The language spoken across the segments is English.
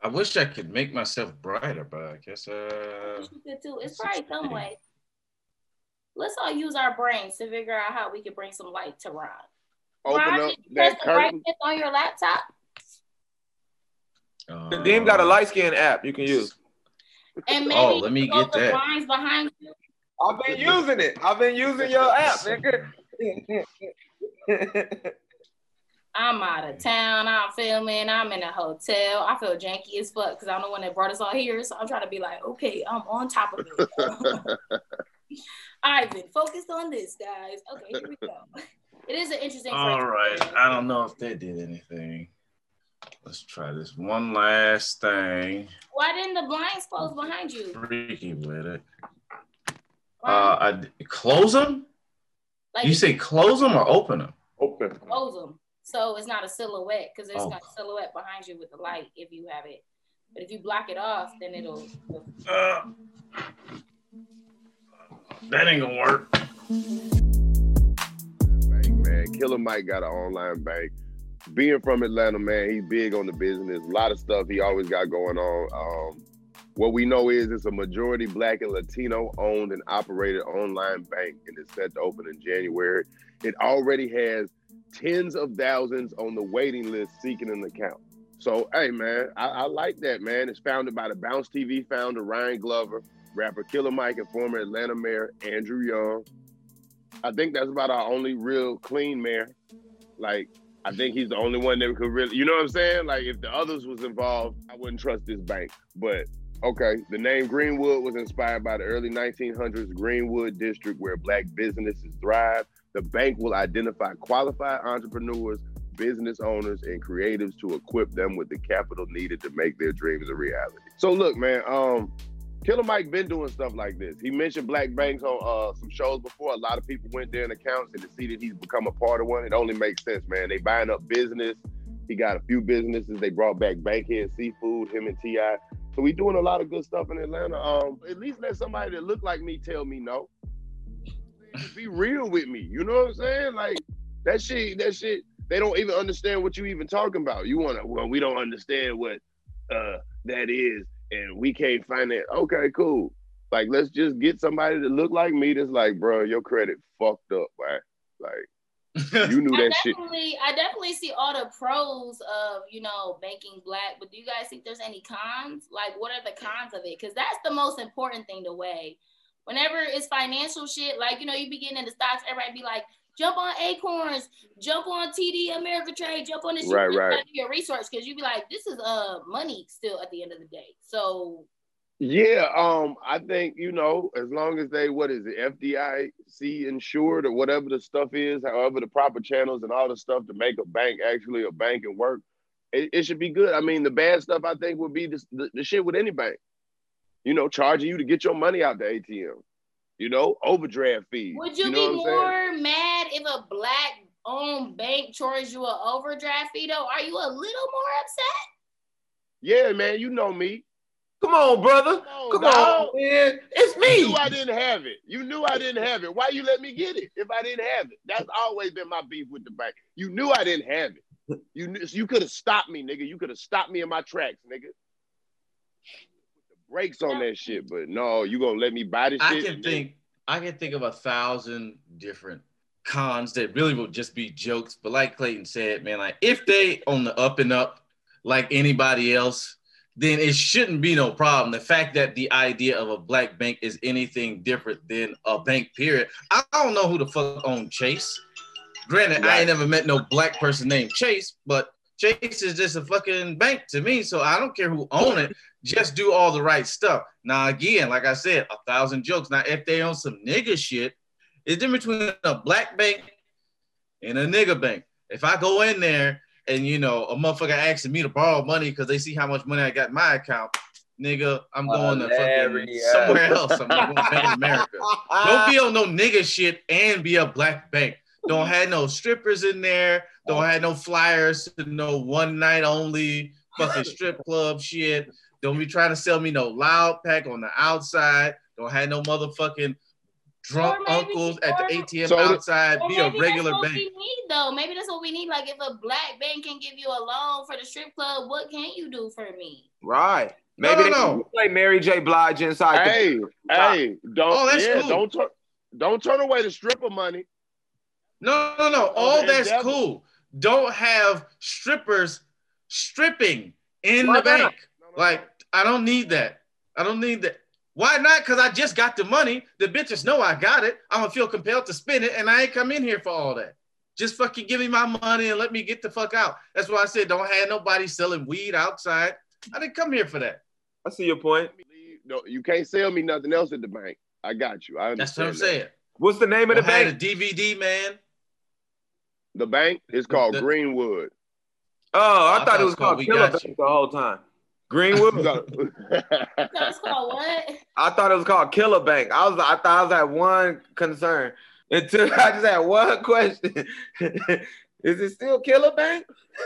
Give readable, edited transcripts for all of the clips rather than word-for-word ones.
I wish I could make myself brighter, but I guess I wish you could too. It's probably some way. Let's all use our brains to figure out how we can bring some light to Ron. Open Ron, up did you that press the curtain. brightness on your laptop? Deem got a light skin app you can use. And maybe let me close get the that. blinds behind you. I've been using it. I've been using your app, nigga. I'm out of town. I'm filming. I'm in a hotel. I feel janky as fuck because I'm the one that brought us all here. So I'm trying to be like, okay, I'm on top of it. I've been focused on this, guys. Okay, here we go. It is an interesting. All right. I don't know if they did anything. Let's try this one last thing. Why didn't the blinds close behind you? Freaky with it. I close them? Like, you say close them or open them? Open. Close them. So it's not a silhouette because there's not a silhouette behind you with the light if you have it. But if you block it off, then it'll. That ain't gonna work. Bank, man. Killer Mike got an online bank. Being from Atlanta, man, he's big on the business. A lot of stuff he always got going on. What we know is it's a majority Black and Latino owned and operated online bank, and it's set to open in January. It already has tens of thousands on the waiting list seeking an account. So, hey, man, I like that, man. It's founded by the Bounce TV founder, Ryan Glover, rapper Killer Mike, and former Atlanta mayor, Andrew Young. I think that's about our only real clean mayor. Like, I think he's the only one that could really, you know what I'm saying? Like, if the others was involved, I wouldn't trust this bank. But, okay, the name Greenwood was inspired by the early 1900s Greenwood district where Black businesses thrive. The bank will identify qualified entrepreneurs, business owners, and creatives to equip them with the capital needed to make their dreams a reality. So look, man, Killer Mike been doing stuff like this. He mentioned Black banks on some shows before. A lot of people went there in accounts, and to see that he's become a part of one, it only makes sense, man. They buying up business. He got a few businesses. They brought back Bankhead Seafood, him and T.I. So we doing a lot of good stuff in Atlanta. At least let somebody that look like me tell me no. Be real with me. You know what I'm saying? Like, that shit, they don't even understand what you even talking about. We don't understand what that is, and we can't find that. Okay, cool. Like, let's just get somebody that look like me that's like, bro, your credit fucked up, right? Like, you knew that shit. I definitely see all the pros of, banking Black, but do you guys think there's any cons? Like, what are the cons of it? Because that's the most important thing to weigh. Whenever it's financial shit, like, you be getting into stocks, everybody be like, jump on Acorns, jump on TD Ameritrade, jump on this shit. Right. Do your research, because you be like, this is money still at the end of the day. So yeah, I think, as long as they, what is it, FDIC insured or whatever the stuff is, however the proper channels and all the stuff to make a bank actually a bank and work, it should be good. I mean, the bad stuff I think would be the shit with any bank. Charging you to get your money out the ATM. Overdraft fees. Would you be more mad if a Black-owned bank charges you an overdraft fee, though? Are you a little more upset? Yeah, man, you know me. Come on, brother. Come on, man. It's me. You knew I didn't have it. Why you let me get it if I didn't have it? That's always been my beef with the bank. You knew I didn't have it. You could have stopped me, nigga. You could have stopped me in my tracks, nigga. Brakes on that shit, but no, you gonna let me buy this shit? I can think of 1,000 different cons that really will just be jokes. But like Clayton said, man, like if they on the up and up like anybody else, then it shouldn't be no problem. The fact that the idea of a Black bank is anything different than a bank, period. I don't know who the fuck owned Chase. Granted, right. I ain't never met no Black person named Chase, but Chase is just a fucking bank to me, so I don't care who own it. Just do all the right stuff. Now, again, like I said, 1,000 jokes. Now, if they own some nigga shit, it's different between a Black bank and a nigga bank. If I go in there and, a motherfucker asking me to borrow money because they see how much money I got in my account, nigga, I'm going to fucking somewhere else. I'm not going to Bank of America. Don't be on no nigga shit and be a Black bank. Don't have no strippers in there. Don't have no flyers to no one night only fucking strip club shit. Don't be trying to sell me no loud pack on the outside. Don't have no motherfucking drunk uncles at the ATM outside. Be a regular bank. We need, though. Maybe that's what we need. Like, if a black bank can give you a loan for the strip club, what can you do for me? Right. Maybe no. Play Mary J. Blige inside. Don't turn away the stripper money. No. All that's cool. Don't have strippers stripping in the bank. Like, I don't need that. Why not? Because I just got the money. The bitches know I got it. I'm going to feel compelled to spend it, and I ain't come in here for all that. Just fucking give me my money and let me get the fuck out. That's why I said don't have nobody selling weed outside. I didn't come here for that. I see your point. No, you can't sell me nothing else at the bank. I got you. That's what I'm saying. What's the name of the bank? I had a DVD, man. The bank is called Greenwood. Oh, I thought it was called Killer Bank the whole time. Greenwood. That's called what? I thought it was called Killer Bank. I thought I was at one concern until I just had one question. Is it still Killer Bank?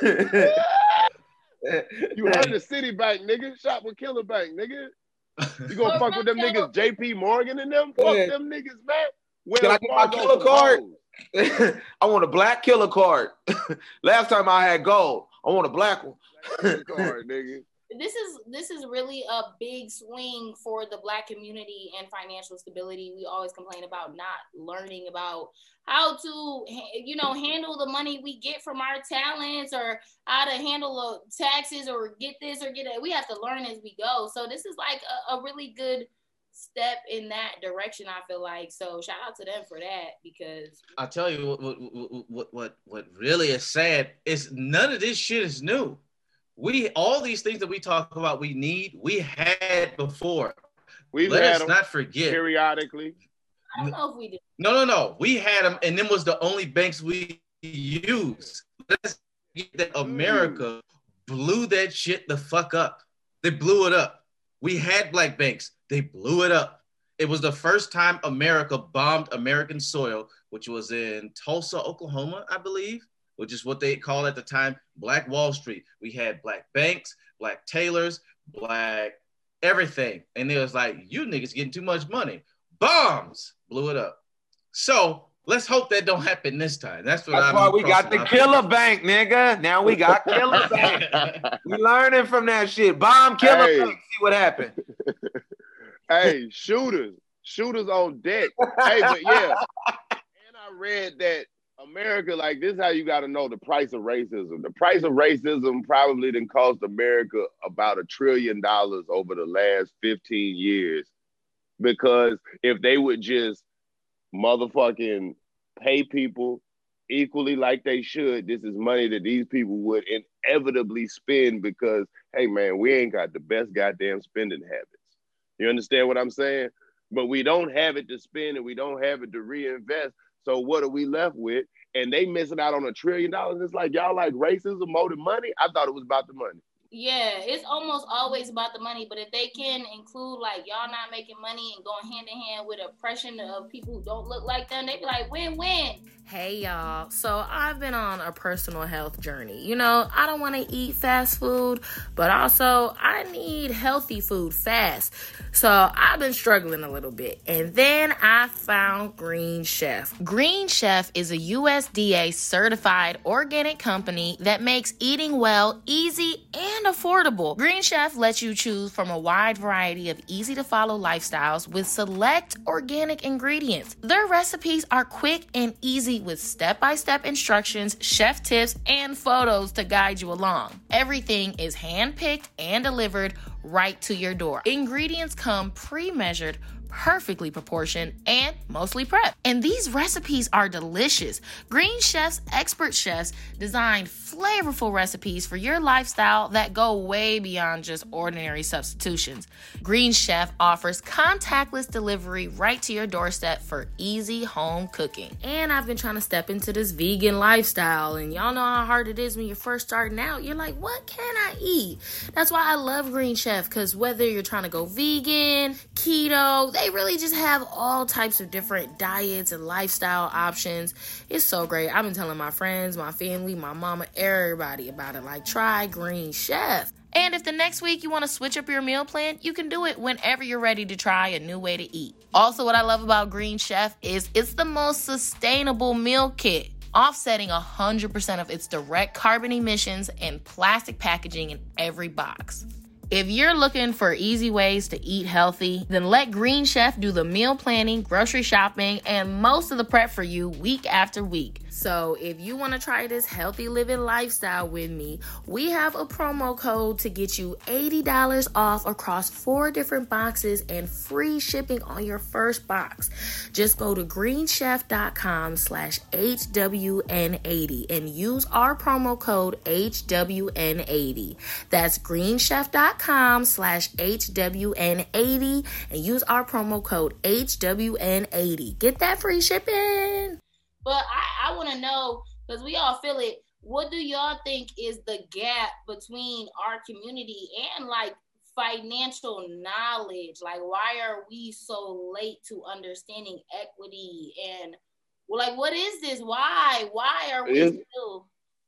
You heard the City Bank, nigga. Shop with Killer Bank, nigga. You gonna fuck with them niggas, JP Morgan and them? Fuck them niggas, man. Can I get my killer card? I want a black killer card. Last time I had gold. I want a black one. Card, nigga. This is really a big swing for the Black community and financial stability. We always complain about not learning about how to, handle the money we get from our talents, or how to handle taxes, or get this or get that. We have to learn as we go. So this is like a really good step in that direction, I feel like. So shout out to them for that, because I'll tell you what really is sad is none of this shit is new. All these things that we talk about we had before. Let us not forget. Periodically. I don't know if we did. No. We had them, and them was the only banks we used. Let's get that America blew that shit the fuck up. They blew it up. We had black banks. They blew it up. It was the first time America bombed American soil, which was in Tulsa, Oklahoma, I believe, which is what they called at the time Black Wall Street. We had black banks, black tailors, black everything. And it was like, you niggas getting too much money. Bombs blew it up. So let's hope that don't happen this time. That's why we got the Killer Bank, nigga. Now we got Killer Bank. We learning from that shit. Bomb Killer Bank. See what happened. Hey, shooters on deck. Hey, but yeah. And I read that America, like, this is how you got to know the price of racism. The price of racism probably didn't cost America about $1 trillion over the last 15 years. Because if they would just motherfucking pay people equally like they should, this is money that these people would inevitably spend because, hey, man, we ain't got the best goddamn spending habits. You understand what I'm saying? But we don't have it to spend and we don't have it to reinvest. So what are we left with? And they missing out on $1 trillion. It's like, y'all like racism more than money? I thought it was about the money. Yeah, it's almost always about the money. But if they can include, like, y'all not making money and going hand in hand with oppression of people who don't look like them, they be like, win-win. Hey, y'all. So I've been on a personal health journey. I don't want to eat fast food, but also I need healthy food fast. So I've been struggling a little bit. And then I found Green Chef. Green Chef is a USDA certified organic company that makes eating well easy and affordable. Green Chef lets you choose from a wide variety of easy to follow lifestyles with select organic ingredients. Their recipes are quick and easy with step-by-step instructions, chef tips, and photos to guide you along. Everything is hand-picked and delivered right to your door. Ingredients come pre-measured, perfectly proportioned, and mostly prepped. And these recipes are delicious. Green Chef's expert chefs designed flavorful recipes for your lifestyle that go way beyond just ordinary substitutions. Green Chef offers contactless delivery right to your doorstep for easy home cooking. And I've been trying to step into this vegan lifestyle, and y'all know how hard it is when you're first starting out. You're like, what can I eat? That's why I love Green Chef, because whether you're trying to go vegan, keto, they really just have all types of different diets and lifestyle options. It's so great. I've been telling my friends, my family, my mama, everybody about it. Like, try Green Chef. And if the next week you want to switch up your meal plan, you can do it whenever you're ready to try a new way to eat. Also, what I love about Green Chef is it's the most sustainable meal kit, offsetting 100% of its direct carbon emissions and plastic packaging in every box. If you're looking for easy ways to eat healthy, then let Green Chef do the meal planning, grocery shopping, and most of the prep for you week after week. So if you want to try this healthy living lifestyle with me, we have a promo code to get you $80 off across 4 different boxes and free shipping on your first box. Just go to greenchef.com/HWN80 and use our promo code HWN80. That's greenchef.com/HWN80 and use our promo code HWN80. Get that free shipping. But I want to know, because we all feel it, what do y'all think is the gap between our community and like financial knowledge? Like, why are we so late to understanding equity? And like, what is this? Why are we still?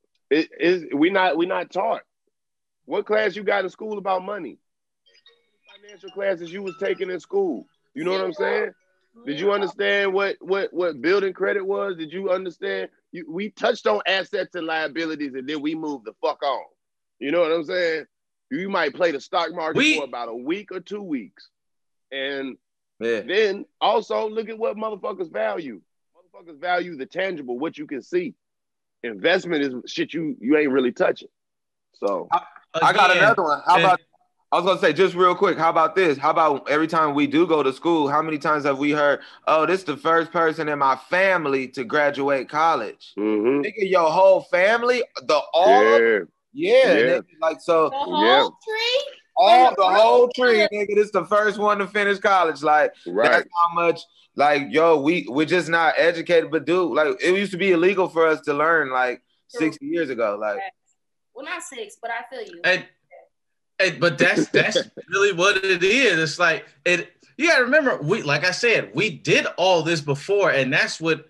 We not taught. What class you got in school about money? Financial classes you was taking in school. You know what I'm saying? Did you understand what building credit was? Did you understand? We touched on assets and liabilities, and then we moved the fuck on. You know what I'm saying? You might play the stock market for about a week or 2 weeks. And then also look at what motherfuckers value. Motherfuckers value the tangible, what you can see. Investment is shit you ain't really touching. So I got another one. How about, I was gonna say, just real quick, how about this? How about every time we do go to school, how many times have we heard, oh, this is the first person in my family to graduate college? Mm-hmm. Nigga, your whole family, nigga, like, so the whole tree? the whole tree, nigga, this is the first one to finish college. Like, that's how much, like, yo, we're just not educated, but dude, like, it used to be illegal for us to learn like 60 years ago. Like, well, not 6, but I feel you. But that's really what it is. It's like you gotta remember, like I said, we did all this before, and that's what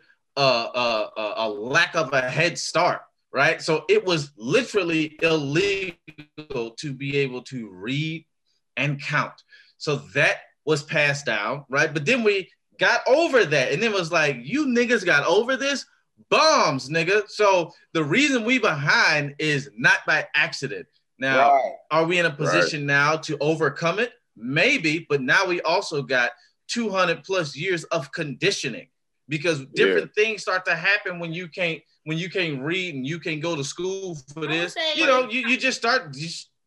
a lack of a head start, right? So it was literally illegal to be able to read and count. So that was passed down, right? But then we got over that, and it was like, you niggas got over this? Bombs, nigga. So the reason we behind is not by accident. Now, are we in a position now to overcome it? Maybe, but now we also got 200 plus years of conditioning, because different things start to happen when you can't read and you can't go to school for this. You just start.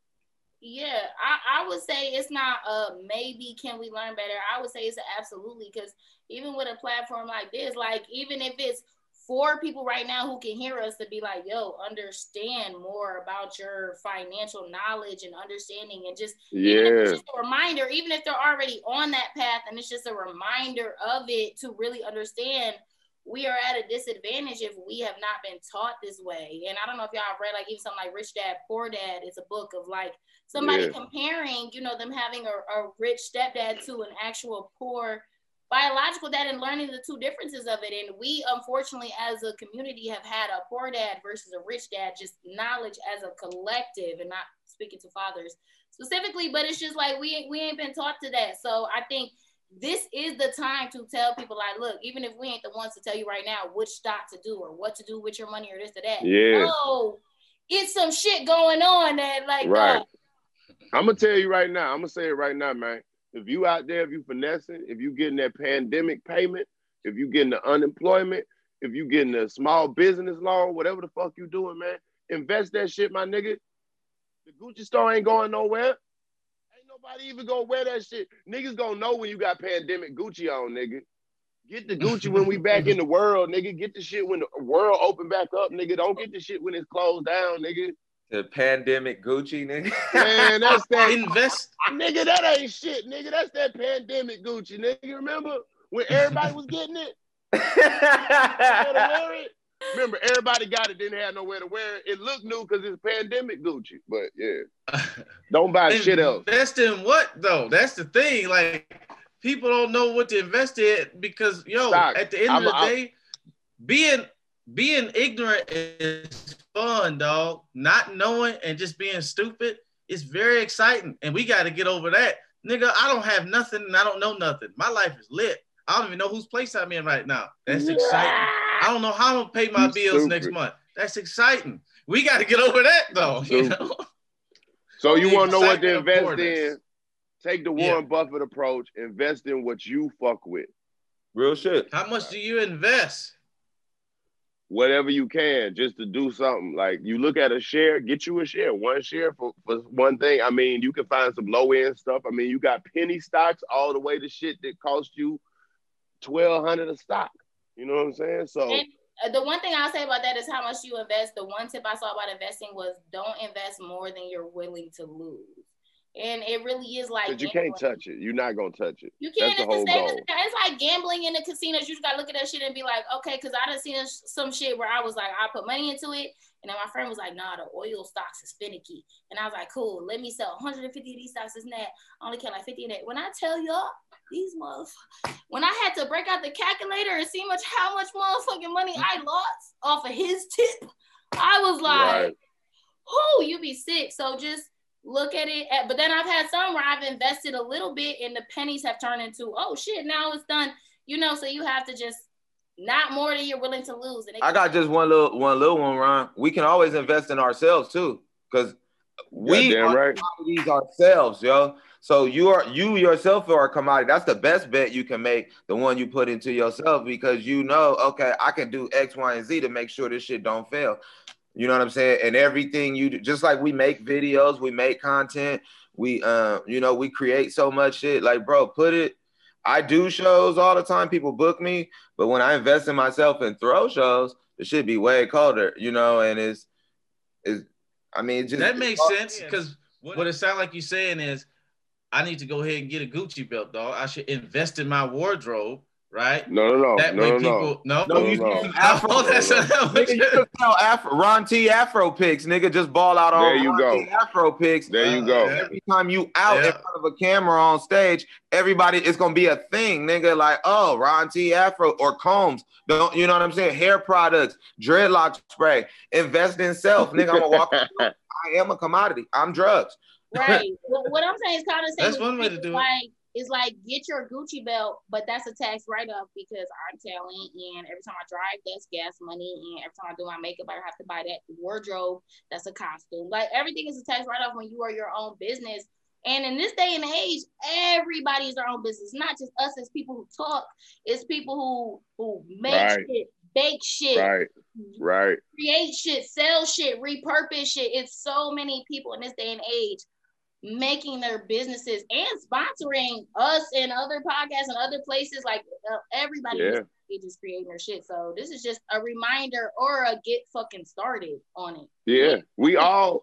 Yeah, I would say it's not maybe can we learn better. I would say it's absolutely, because even with a platform like this, like even if it's 4 people right now who can hear us to be like, yo, understand more about your financial knowledge and understanding, and just even if it's just a reminder, even if they're already on that path and it's just a reminder of it to really understand, we are at a disadvantage if we have not been taught this way. And I don't know if y'all have read like even something like Rich Dad, Poor Dad. It's a book of like somebody comparing, them having a rich stepdad to an actual poor biological dad and learning the 2 differences of it. And we, unfortunately, as a community have had a poor dad versus a rich dad, just knowledge as a collective, and not speaking to fathers specifically, but it's just like, we ain't been taught to that. So I think this is the time to tell people like, look, even if we ain't the ones to tell you right now which stock to do or what to do with your money or this or that. No, it's some shit going on that like, I'm going to tell you right now. I'm going to say it right now, man. If you out there, if you finessing, if you getting that pandemic payment, if you getting the unemployment, if you getting a small business loan, whatever the fuck you doing, man, invest that shit, my nigga. The Gucci store ain't going nowhere. Ain't nobody even gonna wear that shit. Niggas gonna know when you got pandemic Gucci on, nigga. Get the Gucci when we back in the world, nigga. Get the shit when the world open back up, nigga. Don't get the shit when it's closed down, nigga. The pandemic Gucci, nigga. Man, that's that invest. Nigga, that ain't shit, nigga. That's that pandemic Gucci, nigga. Remember when everybody was getting it? Wear it? Remember, everybody got it, didn't have nowhere to wear it. It looked new because it's pandemic Gucci. But yeah, don't buy shit else. Invest in what, though? That's the thing. Like, people don't know what to invest in because, at the end of the day, being ignorant is fun, dog. Not knowing and just being stupid It's very exciting, and we got to get over that. Nigga, I don't have nothing, and I don't know nothing. My life is lit. I don't even know whose place I'm in right now. That's exciting. I don't know how I'm going to pay my bills next month. That's exciting. We got to get over that, though. You know? So you want to know what to invest in? Take the Warren Buffett approach. Invest in what you fuck with. Real shit. How much do you invest? Whatever you can, just to do something. Like, you look at a share, get you a share. One share for one thing. I mean, you can find some low-end stuff. I mean, you got penny stocks all the way to shit that cost you $1,200 a stock. You know what I'm saying? So and the one thing I'll say about that is how much you invest. The one tip I saw about investing was don't invest more than you're willing to lose. And it really is like, because you can't touch it. You're not gonna touch it. You can't. That's the whole goal. It's like gambling in the casinos. You just gotta look at that shit and be like, okay, because I done seen some shit where I was like, I put money into it, and then my friend was like, nah, the oil stocks is finicky, and I was like, cool, let me sell 150 of these stocks. Isn't that I only count like 50 in it? When I tell y'all these motherfuckers, when I had to break out the calculator and see how much motherfucking money I lost off of his tip, I was like, oh, you be sick. So just look at it. But then I've had some where I've invested a little bit and the pennies have turned into, oh shit, now it's done. You know, so you have to just not more than you're willing to lose. And I got just one little one, Ron. We can always invest in ourselves too, because we are commodities ourselves, yo. So you yourself are a commodity. That's the best bet you can make, the one you put into yourself, because you know, okay, I can do X, Y, and Z to make sure this shit don't fail. You know what I'm saying? And everything you do, just like we make videos, we make content, we we create so much shit. Like, bro, I do shows all the time. People book me, but when I invest in myself and throw shows, it should be way colder, you know. And it's that makes sense, because what it sounds like you're saying is, I need to go ahead and get a Gucci belt, dog. I should invest in my wardrobe. Right? No. That way people Afro. That's nigga, you could sell Ron T Afro pics, nigga. Just ball out on Ron T Afro pics. There you go. Every time you out in front of a camera on stage, everybody, it's gonna be a thing, nigga. Like, oh, Ron T Afro or Combs. Don't you know what I'm saying? Hair products, dreadlock spray. Invest in self, nigga. I'm gonna walk. I am a commodity. I'm drugs. Right. What I'm saying is kind of that's one way to do it. It's like, get your Gucci belt, but that's a tax write-off because I'm talent, and every time I drive, that's gas money, and every time I do my makeup, I have to buy that wardrobe, that's a costume. Like, everything is a tax write-off when you are your own business. And in this day and age, everybody is their own business. Not just us as people who talk, it's people who make shit, bake shit, right, create shit, sell shit, repurpose shit. It's so many people in this day and age making their businesses and sponsoring us and other podcasts and other places. Like, everybody is just creating their shit. So this is just a reminder or a get fucking started on it. Yeah, we all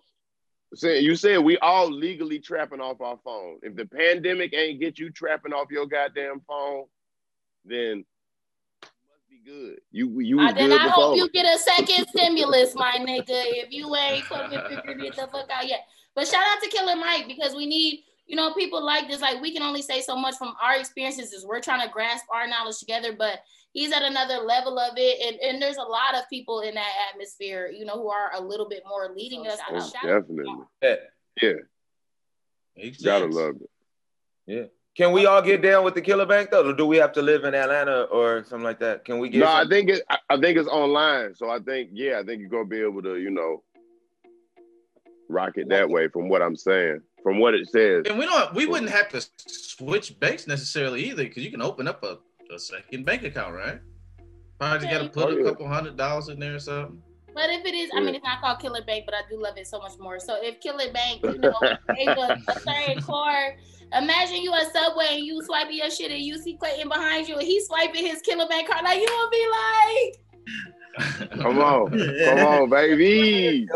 we all legally trapping off our phone. If the pandemic ain't get you trapping off your goddamn phone, then must be good. You then I hope you get a second stimulus, my nigga. If you ain't fucking figured it the fuck out yet. But shout out to Killer Mike, because we need, people like this. Like, we can only say so much from our experiences as we're trying to grasp our knowledge together, but he's at another level of it. And there's a lot of people in that atmosphere, who are a little bit more leading us. Definitely. Yeah. Gotta love it. Yeah. Can we all get down with the Killer Bank though? Or do we have to live in Atlanta or something like that? Can we get I think it's online. So I think you're gonna be able to, rock it that way, from what I'm saying, from what it says. And we wouldn't have to switch banks necessarily either, because you can open up a second bank account, right? Probably got to put a couple $100 in there or something. But if it is, it's not called Killer Bank, but I do love it so much more. So if Killer Bank, gave a third card, imagine you at Subway and you swiping your shit and you see Clayton behind you and he's swiping his Killer Bank card. Like, you gonna be like, Come on, baby.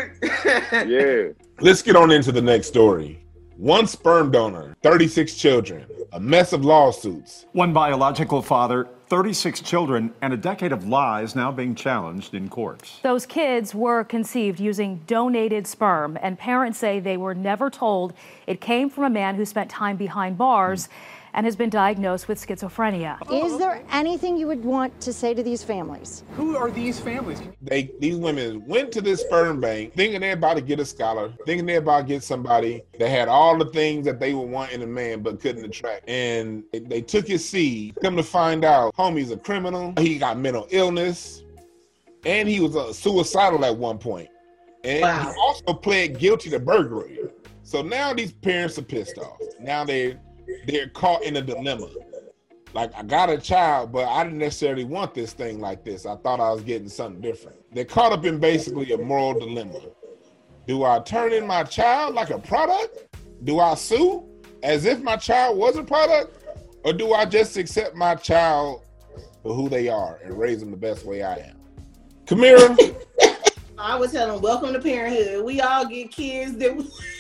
Yeah. Let's get on into the next story. One sperm donor, 36 children, a mess of lawsuits. One biological father, 36 children, and a decade of lies now being challenged in courts. Those kids were conceived using donated sperm, and parents say they were never told it came from a man who spent time behind bars. and has been diagnosed with schizophrenia. Is there anything you would want to say to these families? Who are these families? These women went to this sperm bank thinking they're about to get a scholar, thinking they're about to get somebody that had all the things that they would want in a man but couldn't attract. And they took his seed. Come to find out, homie's a criminal. He got mental illness. And he was suicidal at one point. And he also pled guilty to burglary. So now these parents are pissed off. Now they're caught in a dilemma. Like, I got a child, but I didn't necessarily want this thing like this. I thought I was getting something different. They're caught up in basically a moral dilemma. Do I turn in my child like a product? Do I sue as if my child was a product? Or do I just accept my child for who they are and raise them the best way I am? Kamira? I would tell them, welcome to parenthood. We all get kids that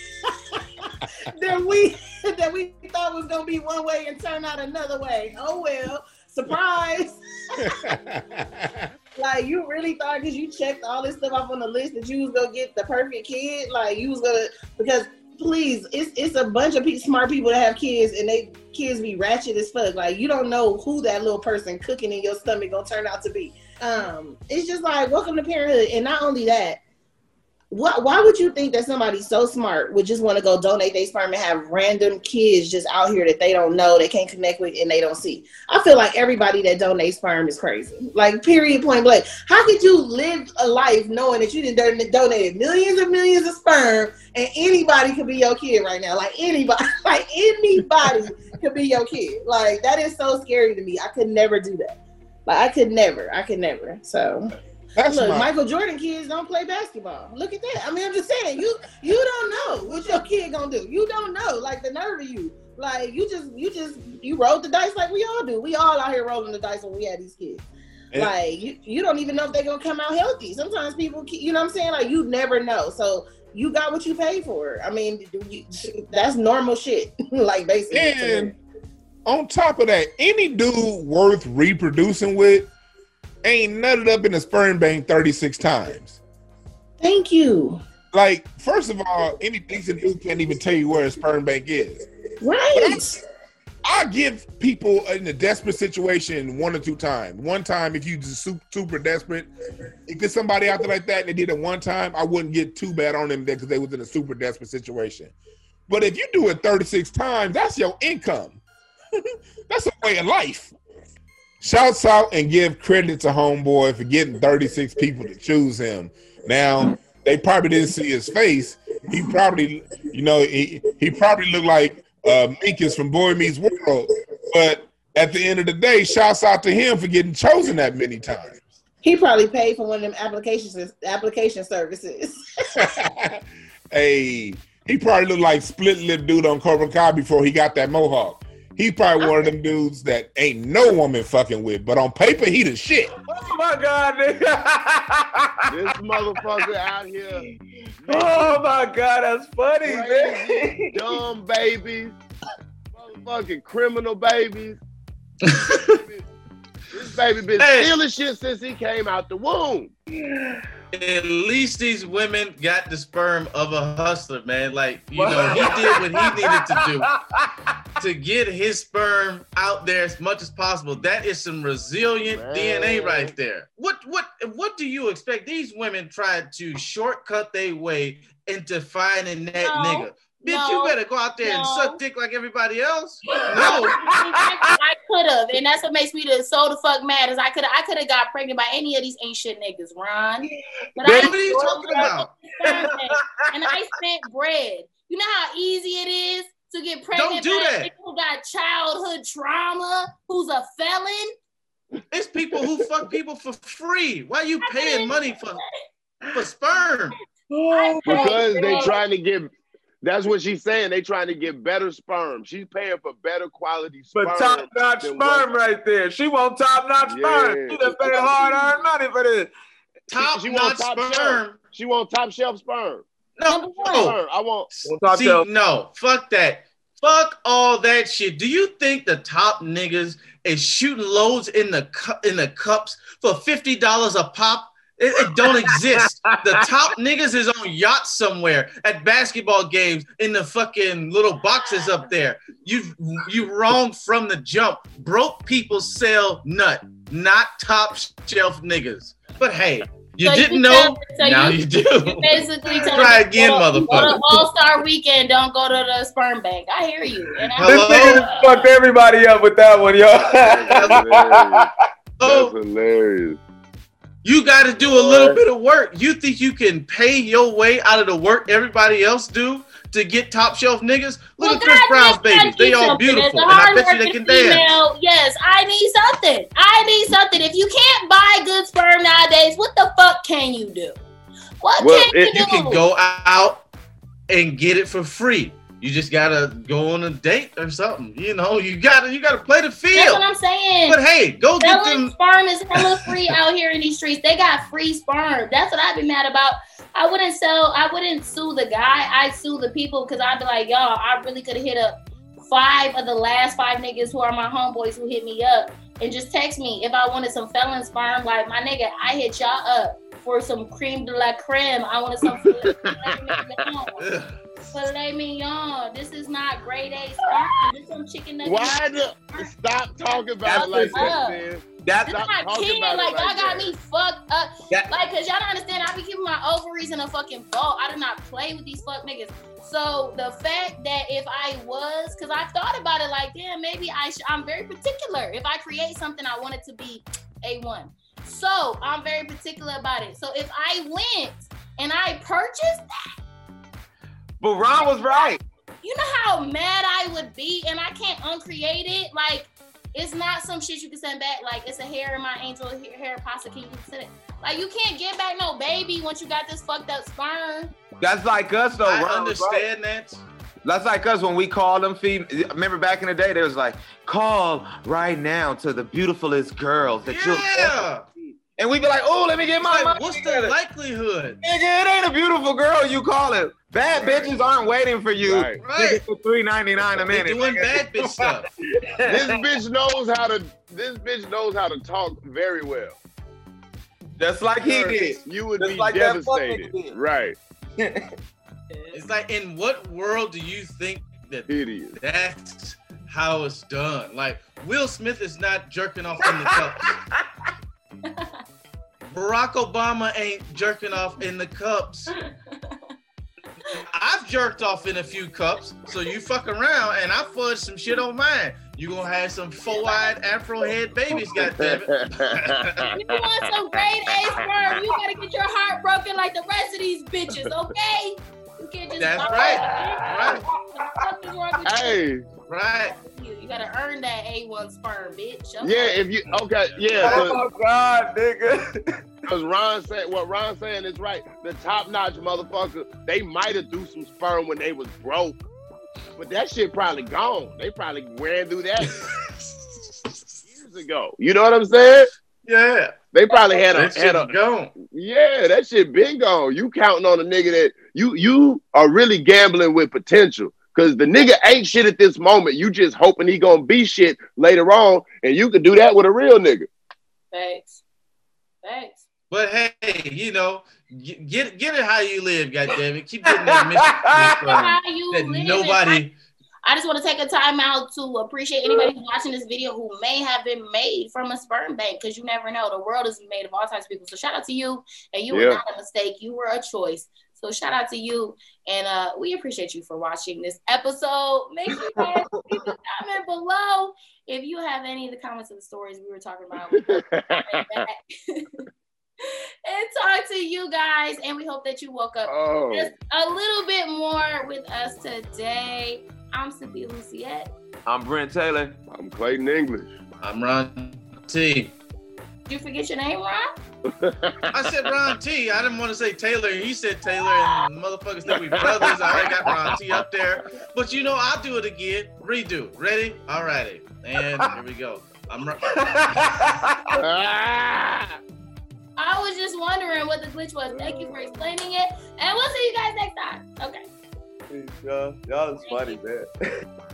we thought was gonna be one way and turn out another way. Oh well, surprise. Like, you really thought because you checked all this stuff off on the list that you was gonna get the perfect kid? Like, you was gonna, because please, it's a bunch of smart people that have kids and they kids be ratchet as fuck. Like, you don't know who that little person cooking in your stomach gonna turn out to be. It's just like, welcome to parenthood. And not only that, why would you think that somebody so smart would just want to go donate their sperm and have random kids just out here that they don't know, they can't connect with, and they don't see? I feel like everybody that donates sperm is crazy. Like, period, point blank. How could you live a life knowing that you didn't donated millions and millions of sperm and anybody could be your kid right now? Like, anybody could be your kid. Like, that is so scary to me. I could never do that. Like, I could never. So, look, Michael Jordan kids don't play basketball. Look at that. I mean, I'm just saying, you don't know what your kid gonna do. You don't know. Like, the nerve of you. Like, you rolled the dice like we all do. We all out here rolling the dice when we had these kids. Yeah. Like, you don't even know if they're gonna come out healthy. Sometimes people, you know what I'm saying? Like, you never know. So you got what you paid for. I mean, that's normal shit. Like, basically. And on top of that, any dude worth reproducing with ain't nutted up in a sperm bank 36 times. Thank you. Like, first of all, any decent dude can't even tell you where a sperm bank is. Right. I give people in a desperate situation 1 or 2 times. One time, if you just super desperate, if there's somebody out there like that and they did it one time, I wouldn't get too bad on them because they was in a super desperate situation. But if you do it 36 times, that's your income. That's a way of life. Shouts out and give credit to homeboy for getting 36 people to choose him. Now, they probably didn't see his face. He probably, he probably looked like Minkus from Boy Meets World. But at the end of the day, shouts out to him for getting chosen that many times. He probably paid for one of them application services. Hey, he probably looked like split lip dude on Cobra Kai before he got that mohawk. He's probably one of them dudes that ain't no woman fucking with, but on paper, he the shit. Oh my God, nigga. This motherfucker out here. Oh my God, that's funny, man. Dumb babies. Motherfucking criminal babies. This baby been stealing shit since he came out the womb. At least these women got the sperm of a hustler, man. Like, he did what he needed to do to get his sperm out there as much as possible. That is some resilient DNA right there. What do you expect? These women tried to shortcut their way into finding that nigga. Bitch, you better go out there and suck dick like everybody else. No. I could have, and that's what makes me so the fuck mad. Is I could have got pregnant by any of these ain't shit niggas, Ron. But what are you talking about? And I spent bread. You know how easy it is to get pregnant by a nigga who got childhood trauma, who's a felon? It's people who fuck people for free. Why are you paying money for sperm? Because they trying to get. That's what she's saying. They trying to get better sperm. She's paying for better quality sperm. But top-notch sperm right there. She want top-notch sperm. She done paid hard-earned money for this. Top-notch sperm. She want top-shelf sperm. No. I want top shelf. No, fuck that. Fuck all that shit. Do you think the top niggas is shooting loads in the cups for $50 a pop It don't exist. The top niggas is on yachts somewhere at basketball games in the fucking little boxes up there. You wrong from the jump. Broke people sell nut, not top shelf niggas. But hey, you didn't know. Now you do. You basically try again, motherfucker. Go to All-Star Weekend. Don't go to the sperm bank. I hear you. And this nigga fucked everybody up with that one, yo. That's hilarious. You got to do a little bit of work. You think you can pay your way out of the work everybody else do to get top shelf niggas? Look at Chris Brown's babies. They all beautiful. And I bet you they can dance. Yes, I need something. If you can't buy good sperm nowadays, what the fuck can you do? You can go out and get it for free. You just gotta go on a date or something. You know, you gotta play the field. That's what I'm saying. But hey, go get them. Sperm is hella free out here in these streets. They got free sperm. That's what I'd be mad about. I wouldn't sue the guy. I'd sue the people because I'd be like, y'all, I really could have hit up 5 of the last 5 niggas who are my homeboys who hit me up and just text me if I wanted some felon sperm. Like, my nigga, I hit y'all up for some creme de la creme. I wanted some filet mignon. This is not grade A sperm. This is some chicken nuggets. Stop talking about it like that, man. That's not kidding. Like, y'all got me fucked up. Like, cause y'all don't understand. I be keeping my ovaries in a fucking vault. I do not play with these fuck niggas. So the fact that if I was, cause I've thought about it, like, damn, maybe I'm very particular. If I create something, I want it to be A1. So I'm very particular about it. So if I went and I purchased that, but Ron was right. You know how mad I would be, and I can't uncreate it. Like, it's not some shit you can send back. Like, it's a hair in my angel hair pasta. Can you send it? Like, you can't get back no baby once you got this fucked up sperm. That's like us, though. I understand that. That's like us when we call them females. Remember back in the day, they was like, call right now to the beautifulest girls that you'll ever see. And we'd be like, oh, let me get my money. What's the likelihood? Nigga, it ain't a beautiful girl you call it. Bad bitches aren't waiting for you. Right. For $3.99 a minute. They're doing bad bitch stuff. This bitch knows how to talk very well. Just like he did. You would be devastated. Right. It's like, in what world do you think that's how it's done? Like, Will Smith is not jerking off in the cups. Barack Obama ain't jerking off in the cups. I've jerked off in a few cups, so you fuck around and I fudge some shit on mine. You gonna have some 4-eyed Afro head babies, goddammit. You want some grade A sperm, you gotta get your heart broken like the rest of these bitches, okay? You can't just. That's right. What the fuck is wrong with you? Right. You gotta earn that A1 sperm, bitch. Okay. Yeah, if you yeah. Oh God, nigga. Because what Ron's saying is right. The top-notch motherfucker, they might have threw some sperm when they was broke, but that shit probably gone. They probably ran through that years ago. You know what I'm saying? Yeah. They probably had a gone. Yeah, that shit been gone. You counting on a nigga that you are really gambling with potential. Cause the nigga ain't shit at this moment. You just hoping he gonna be shit later on, and you could do that with a real nigga. Thanks. But hey, you know, get it how you live, goddammit. Keep getting that mission. Nobody. I just want to take a time out to appreciate anybody who's watching this video who may have been made from a sperm bank, because you never know. The world is made of all types of people. So shout out to you, and you were not a mistake. You were a choice. So shout out to you, and we appreciate you for watching this episode. Make sure you guys leave a comment below if you have any of the comments of the stories we were talking about. And talk to you guys, and we hope that you woke up just a little bit more with us today. I'm Cynthia Luciette. I'm Brent Taylor. I'm Clayton English. I'm Ron T. Did you forget your name, Ron? I said Ron T. I didn't want to say Taylor, and he said Taylor, and motherfuckers think we brothers. I already got Ron T up there. But you know, I'll do it again. Redo. Ready? All righty. And here we go. I was just wondering what the glitch was. Thank you for explaining it. And we'll see you guys next time. Okay. Y'all is funny, man.